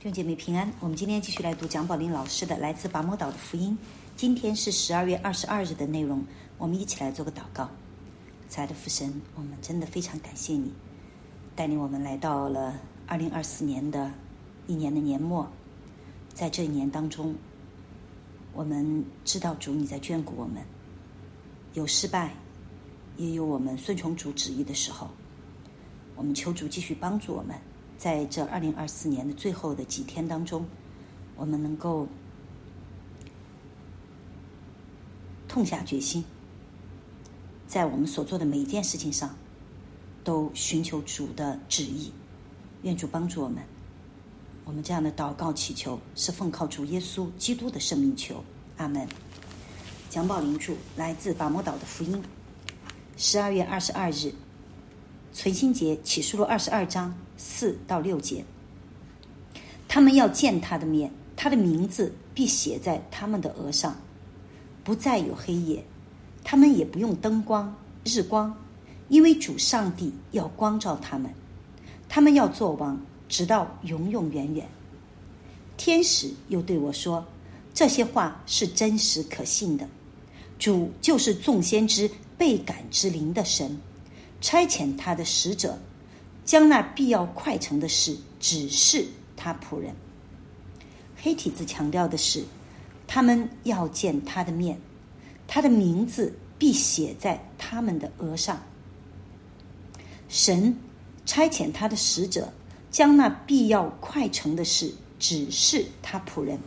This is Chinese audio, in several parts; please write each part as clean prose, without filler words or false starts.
弟兄姐妹平安，我们今天继续来读蒋宝林老师的来自拔摩岛的福音。今天是12月22日的内容，我们一起来做个祷告。亲爱的父神，我们真的非常感谢你带领我们来到了2024年的一年的年末。在这一年当中，我们知道主你在眷顾我们，有失败也有我们顺从主旨意的时候。我们求主继续帮助我们，在这2024年的最后的几天当中，我们能够痛下决心，在我们所做的每一件事情上都寻求主的旨意。愿主帮助我们。我们这样的祷告祈求是奉靠主耶稣基督的圣名求，阿们。蒋宝林著，来自拔摩岛的福音，12月22日，存心节，启示录22章4到6节。他们要见他的面，他的名字必写在他们的额上，不再有黑夜，他们也不用灯光日光，因为主上帝要光照他们。他们要做王，直到永永远远。天使又对我说，这些话是真实可信的。主就是众先知被感之灵的神，差遣他的使者，将那必要快成的事指示他仆人。黑体字强调的是，他们要见他的面，他的名字必写在他们的额上。神差遣他的使者，将那必要快成的事指示他仆人。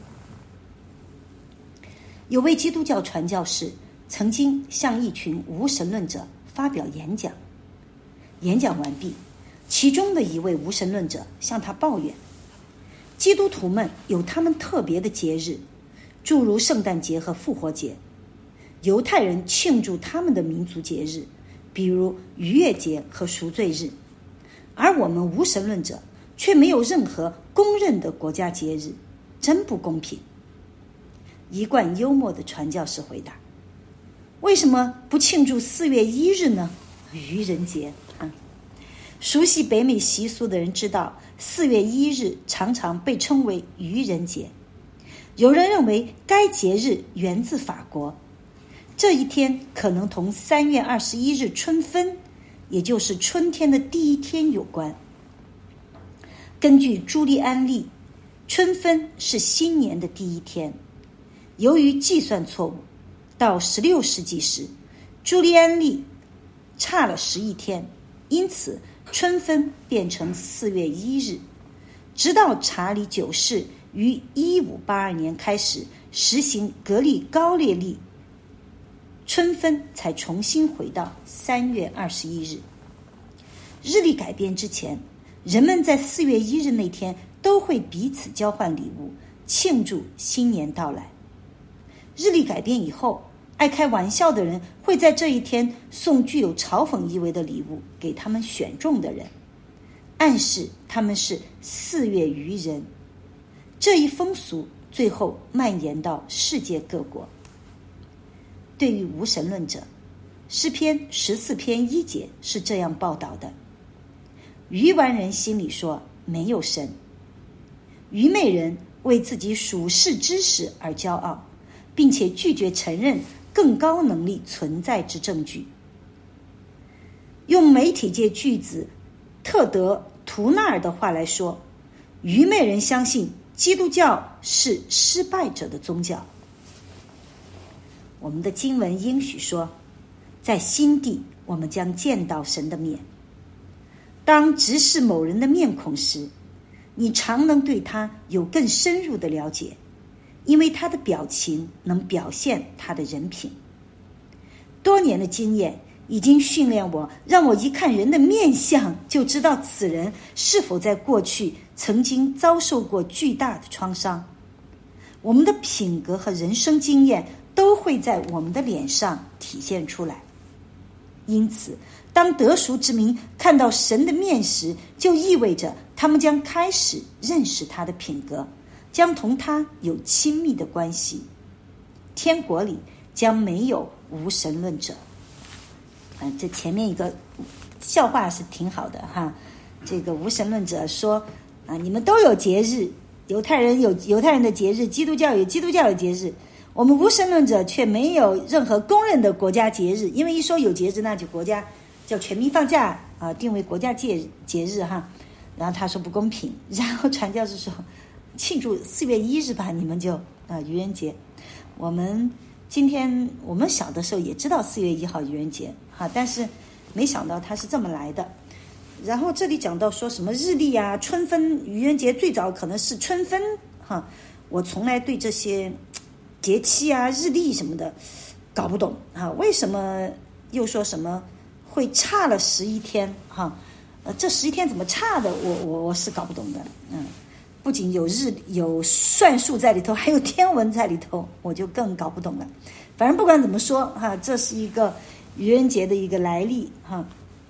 有位基督教传教士曾经向一群无神论者发表演讲，演讲完毕，其中的一位无神论者向他抱怨，基督徒们有他们特别的节日，诸如圣诞节和复活节，犹太人庆祝他们的民族节日，比如逾越节和赎罪日，而我们无神论者却没有任何公认的国家节日，真不公平。一贯幽默的传教士回答，为什么不庆祝4月1日呢？愚人节熟悉北美习俗的人知道，4月1日常常被称为愚人节。有人认为该节日源自法国，这一天可能同3月21日春分，也就是春天的第一天有关。根据朱利安历，春分是新年的第一天。由于计算错误，到16世纪时，朱利安历差了11天，因此春分变成4月1日。直到查理9世于1582年开始实行格里高列历，春分才重新回到3月21日。日历改变之前，人们在4月1日那天都会彼此交换礼物，庆祝新年到来。日历改变以后，爱开玩笑的人会在这一天送具有嘲讽意味的礼物给他们选中的人，暗示他们是4月愚人。这一风俗最后蔓延到世界各国。对于无神论者，诗篇14篇1节是这样报道的，愚顽人心里说没有神，愚昧人为自己属世知识而骄傲，并且拒绝承认更高能力存在之证据。用媒体界巨子特德图纳尔的话来说，愚昧人相信基督教是失败者的宗教。我们的经文应许说，在新地我们将见到神的面。当直视某人的面孔时，你常能对他有更深入的了解，因为他的表情能表现他的人品。多年的经验已经训练我，让我一看人的面相就知道此人是否在过去曾经遭受过巨大的创伤。我们的品格和人生经验都会在我们的脸上体现出来。因此，当得赎之民看到神的面时，就意味着他们将开始认识他的品格，将同他有亲密的关系。天国里将没有无神论者。这前面一个笑话是挺好的哈。这个无神论者说你们都有节日， 犹太人有犹太人的节日，基督教有基督教的节日，我们无神论者却没有任何公认的国家节日，因为一说有节日，那就国家叫全民放假啊，定为国家节日哈。然后他说不公平，然后传教士说庆祝4月1日吧，你们就愚人节。我们今天我们小的时候也知道4月1号愚人节哈，但是没想到它是这么来的。然后这里讲到说什么日历啊、春分，愚人节最早可能是春分哈。我从来对这些节气啊、日历什么的搞不懂啊，为什么又说什么会差了11天哈？这11天怎么差的？我是搞不懂的。不仅有算术在里头，还有天文在里头，我就更搞不懂了。反正不管怎么说哈，这是一个愚人节的一个来历哈。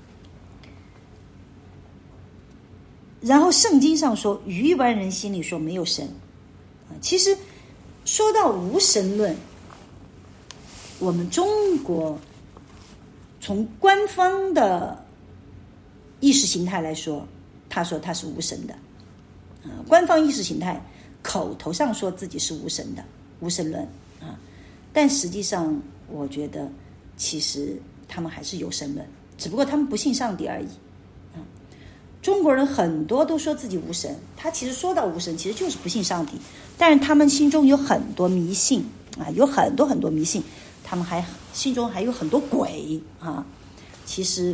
然后圣经上说，愚顽人心里说没有神。其实说到无神论，我们中国从官方的意识形态来说，他说他是无神的。官方意识形态口头上说自己是无神的，无神论啊，但实际上我觉得其实他们还是有神论，只不过他们不信上帝而已。中国人很多都说自己无神，他其实说到无神其实就是不信上帝，但是他们心中有很多迷信啊，有很多很多迷信，他们还心中还有很多鬼啊。其实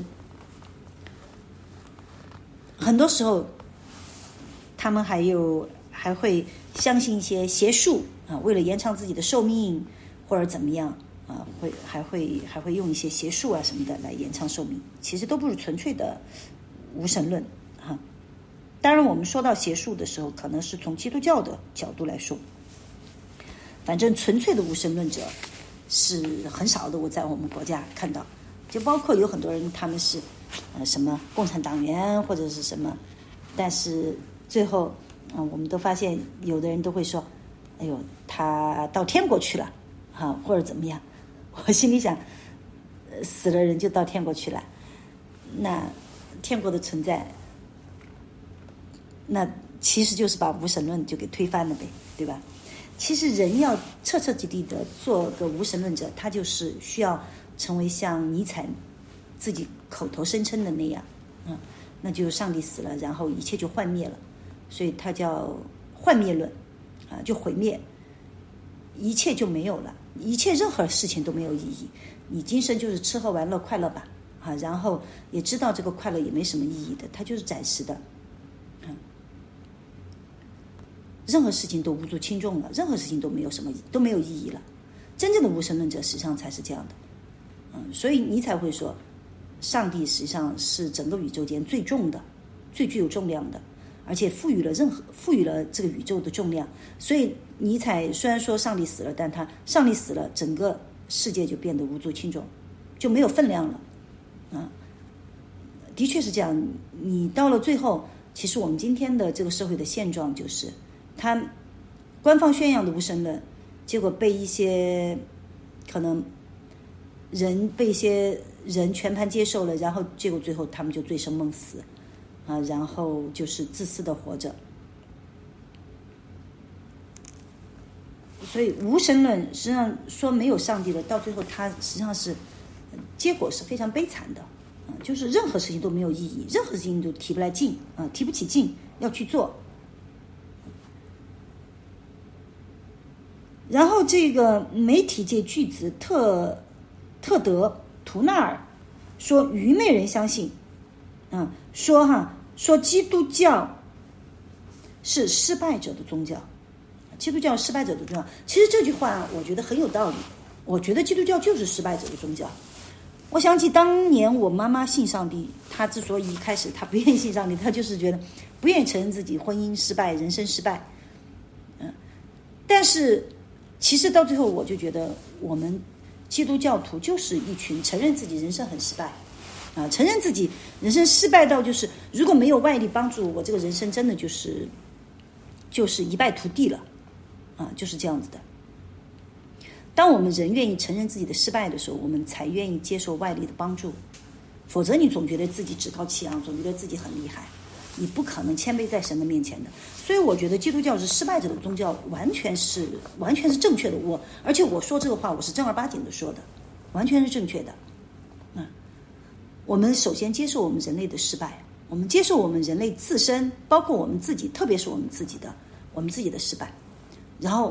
很多时候他们还会相信一些邪术啊，为了延长自己的寿命或者怎么样啊，还会用一些邪术啊什么的来延长寿命，其实都不是纯粹的无神论哈。当然我们说到邪术的时候，可能是从基督教的角度来说，反正纯粹的无神论者是很少的，我在我们国家看到，就包括有很多人他们是什么共产党员或者是什么，但是最后我们都发现有的人都会说，哎呦他到天国去了或者怎么样。我心里想，死了人就到天国去了，那天国的存在，那其实就是把无神论就给推翻了呗，对吧？其实人要彻彻底底的做个无神论者，他就是需要成为像尼采自己口头声称的那样，那就是上帝死了，然后一切就幻灭了，所以他叫幻灭论就毁灭，一切就没有了，一切任何事情都没有意义，你今生就是吃喝玩乐快乐吧然后也知道这个快乐也没什么意义的，它就是暂时的任何事情都无足轻重了，任何事情都没有意义了。真正的无神论者实际上才是这样的所以尼采会说，上帝实际上是整个宇宙间最重的、最具有重量的，而且赋予了这个宇宙的重量。所以尼采虽然说上帝死了，但上帝死了，整个世界就变得无足轻重，就没有分量了的确是这样。你到了最后，其实我们今天的这个社会的现状就是，他官方宣扬的无神论，结果被一些人全盘接受了，然后结果最后他们就醉生梦死然后就是自私的活着。所以无神论实际上说没有上帝了，到最后它实际上是结果是非常悲惨的就是任何事情都没有意义，任何事情都提不来劲提不起劲要去做。然后这个媒体界巨子特德图纳尔说，愚昧人相信说基督教是失败者的宗教，基督教失败者的宗教。其实这句话我觉得很有道理，我觉得基督教就是失败者的宗教。我想起当年我妈妈信上帝，她之所以一开始她不愿意信上帝，她就是觉得不愿意承认自己婚姻失败、人生失败但是其实到最后我就觉得我们基督教徒就是一群承认自己人生很失败承认自己人生失败到就是如果没有外力帮助我，这个人生真的就是一败涂地了就是这样子的。当我们人愿意承认自己的失败的时候，我们才愿意接受外力的帮助，否则你总觉得自己趾高气扬，总觉得自己很厉害你不可能谦卑在神的面前的。所以我觉得基督教是失败者的宗教，完全是正确的。而且我说这个话，我是正儿八经的说的，完全是正确的。我们首先接受我们人类的失败，我们接受我们人类自身，包括我们自己，特别是我们自己的失败。然后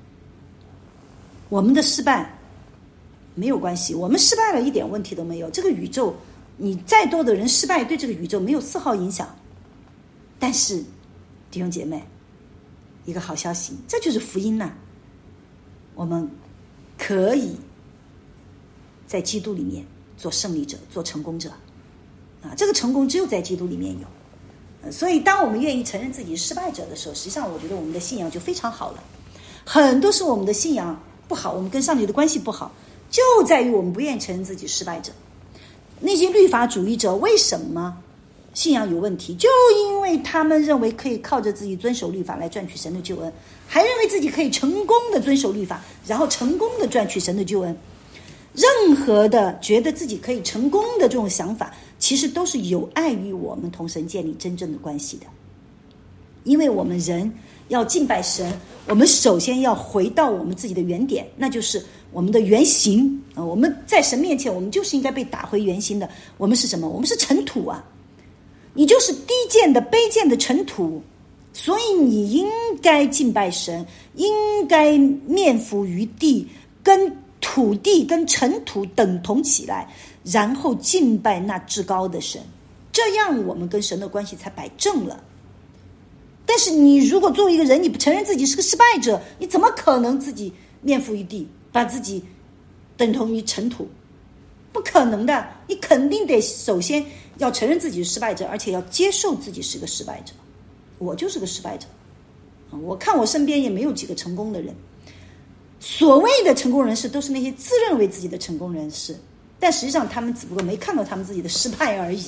我们的失败没有关系，我们失败了一点问题都没有。这个宇宙，你再多的人失败，对这个宇宙没有丝毫影响。但是弟兄姐妹，一个好消息，这就是福音呐！我们可以在基督里面做胜利者，做成功者这个成功只有在基督里面有。所以当我们愿意承认自己是失败者的时候，实际上我觉得我们的信仰就非常好了。很多时候我们的信仰不好，我们跟上帝的关系不好，就在于我们不愿意承认自己失败者。那些律法主义者为什么信仰有问题？就因为他们认为可以靠着自己遵守律法来赚取神的救恩，还认为自己可以成功的遵守律法，然后成功的赚取神的救恩。任何的觉得自己可以成功的这种想法，其实都是有碍于我们同神建立真正的关系的。因为我们人要敬拜神，我们首先要回到我们自己的原点，那就是我们的原型我们在神面前，我们就是应该被打回原形的。我们是什么？我们是尘土啊！你就是低贱的卑贱的尘土，所以你应该敬拜神，应该面伏于地，跟土地跟尘土等同起来，然后敬拜那至高的神，这样我们跟神的关系才摆正了。但是你如果作为一个人，你不承认自己是个失败者，你怎么可能自己面伏于地，把自己等同于尘土？不可能的。你肯定得首先要承认自己是失败者，而且要接受自己是个失败者。我就是个失败者，我看我身边也没有几个成功的人。所谓的成功人士都是那些自认为自己的成功人士，但实际上他们只不过没看到他们自己的失败而已。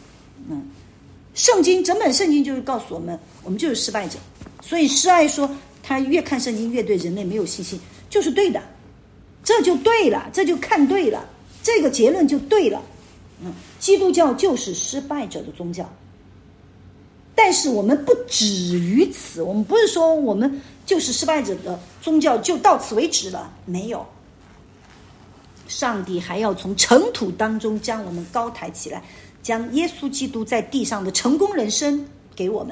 整本圣经就是告诉我们，我们就是失败者。所以施爱说他越看圣经越对人类没有信心，就是对的，这就对了，这就看对了，这个结论就对了。基督教就是失败者的宗教。但是我们不止于此，我们不是说我们就是失败者的宗教就到此为止了，没有。上帝还要从尘土当中将我们高抬起来，将耶稣基督在地上的成功人生给我们，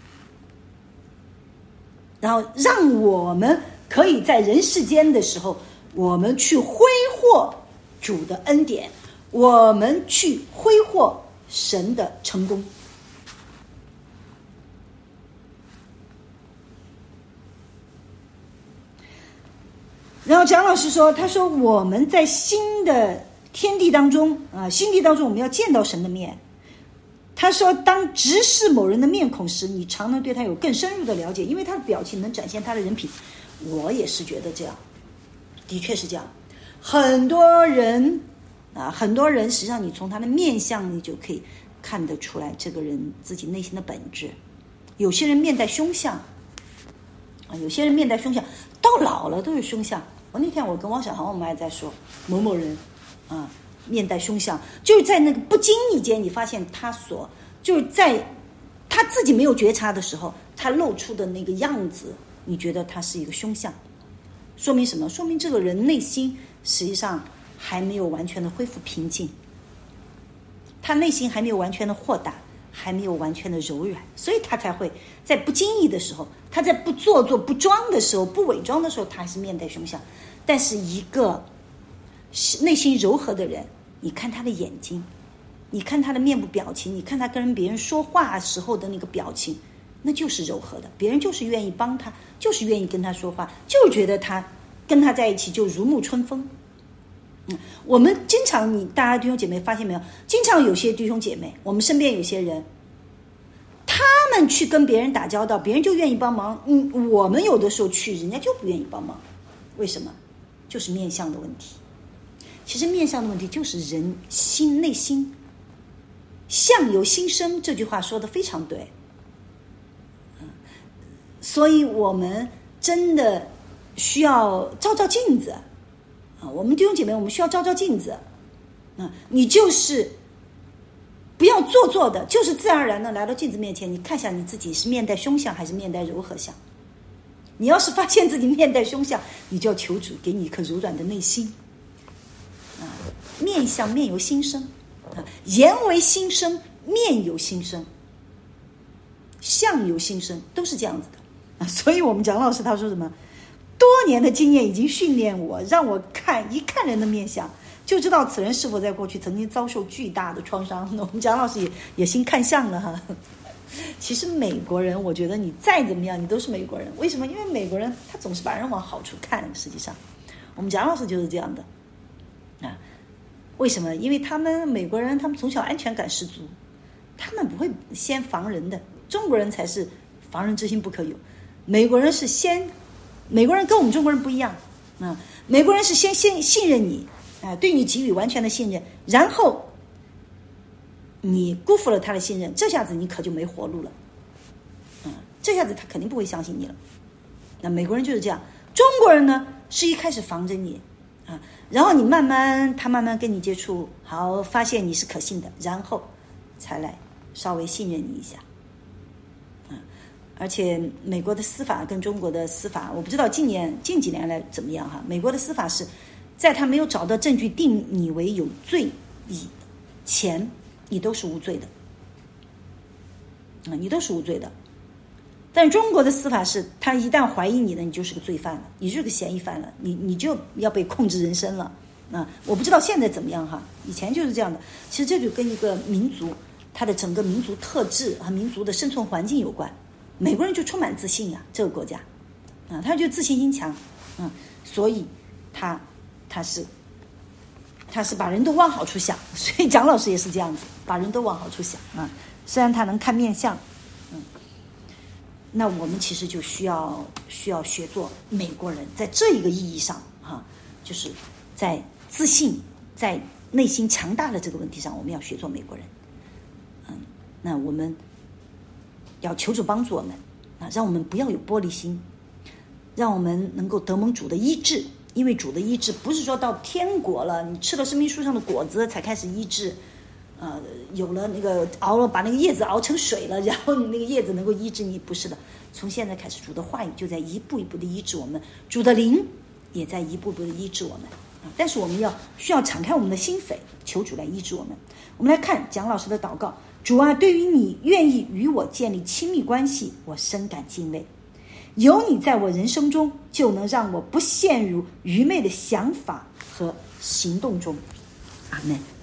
然后让我们可以在人世间的时候，我们去挥霍主的恩典，我们去挥霍神的成功。然后蒋老师说，他说我们在新的天地当中新地当中，我们要见到神的面。他说当直视某人的面孔时，你常能对他有更深入的了解，因为他的表情能展现他的人品。我也是觉得这样，的确是这样。很多人实际上你从他的面相你就可以看得出来这个人自己内心的本质。有些人面带凶相有些人面带凶相到老了都是凶相。那天我跟汪小航我们还在说某某人面带凶相，就是在那个不经意间你发现就是在他自己没有觉察的时候，他露出的那个样子，你觉得他是一个凶相。说明什么？说明这个人内心实际上还没有完全的恢复平静，他内心还没有完全的豁达，还没有完全的柔软，所以他才会在不经意的时候，他在不做作不装的时候，不伪装的时候，他还是面带凶相。但是一个内心柔和的人，你看他的眼睛，你看他的面部表情，你看他跟别人说话时候的那个表情，那就是柔和的，别人就是愿意帮他，就是愿意跟他说话，就是觉得他跟他在一起就如沐春风。我们经常大家弟兄姐妹发现没有，经常有些弟兄姐妹，我们身边有些人，他们去跟别人打交道，别人就愿意帮忙，我们有的时候去，人家就不愿意帮忙。为什么？就是面相的问题。其实面相的问题就是人心内心，相由心生，这句话说得非常对。所以我们真的需要照照镜子我们弟兄姐妹，我们需要照照镜子你就是不要做作的，就是自然而然的来到镜子面前，你看一下你自己是面带凶相还是面带柔和相。你要是发现自己面带凶相，你就要求主给你一颗柔软的内心。面相面由心生，言为心生，面由心生，相由心生，都是这样子的。所以我们蒋老师他说什么？多年的经验已经训练我，让我一看人的面相，就知道此人是否在过去曾经遭受巨大的创伤。我们蒋老师也新看相了哈。其实美国人，我觉得你再怎么样，你都是美国人。为什么？因为美国人他总是把人往好处看。实际上，我们蒋老师就是这样的啊。为什么？因为他们美国人，他们从小安全感十足，他们不会先防人的。中国人才是防人之心不可有，美国人是美国人跟我们中国人不一样啊。美国人是先信任你啊，对你给予完全的信任，然后你辜负了他的信任，这下子你可就没活路了，这下子他肯定不会相信你了。那美国人就是这样，中国人呢是一开始防着你啊，然后他慢慢跟你接触，好发现你是可信的，然后才来稍微信任你一下。而且美国的司法跟中国的司法，我不知道近几年来怎么样哈。美国的司法是在他没有找到证据定你为有罪以前，你都是无罪的，你都是无罪的。但中国的司法是，他一旦怀疑你了，你就是个罪犯了，你就是个嫌疑犯了，你就要被控制人身了。我不知道现在怎么样哈，以前就是这样的。其实这就跟一个民族它的整个民族特质和民族的生存环境有关。美国人就充满自信呀，这个国家，他就自信心强，所以他是把人都往好处想，所以蒋老师也是这样子，把人都往好处想啊。虽然他能看面相，那我们其实就需要学做美国人，在这一个意义上就是在自信、在内心强大的这个问题上，我们要学做美国人。那我们要求主帮助我们让我们不要有玻璃心，让我们能够得蒙主的医治。因为主的医治不是说到天国了，你吃了生命树上的果子才开始医治，有了那个把那个叶子熬成水了，然后你那个叶子能够医治你，不是的。从现在开始，主的话语就在一步一步的医治我们，主的灵也在一步步的医治我们。但是我们需要敞开我们的心扉，求主来医治我们。我们来看蒋老师的祷告：主啊，对于你愿意与我建立亲密关系，我深感敬畏。有你在我人生中，就能让我不陷入愚昧的想法和行动中。阿们。